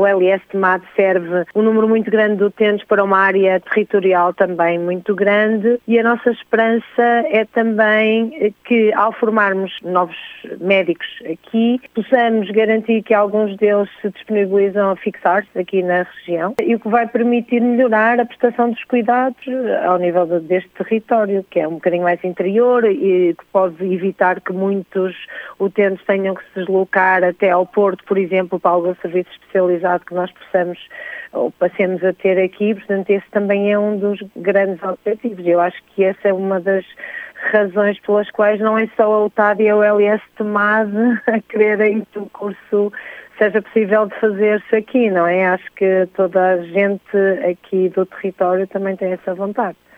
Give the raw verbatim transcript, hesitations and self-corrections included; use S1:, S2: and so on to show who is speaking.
S1: o L S Temade serve um número muito grande de utentes para uma área territorial também muito grande, e a nossa esperança é também que, ao formarmos novos médicos aqui, possamos garantir que alguns deles se disponibilizam a fixar-se aqui na região, e o que vai permitir melhorar a prestação dos cuidados ao nível deste território, que é um bocadinho mais interior e que pode evitar que muitos utentes tenham que se deslocar até ao Porto, por exemplo, para algum serviço especializado que nós possamos ou passemos a ter aqui. Portanto, esse também é um dos grandes objetivos. Eu acho que essa é uma das razões pelas quais não é só a U T A D e a U L S Temade a quererem que o curso seja possível de fazer-se aqui, não é? Acho que toda a gente aqui do território também tem essa vontade.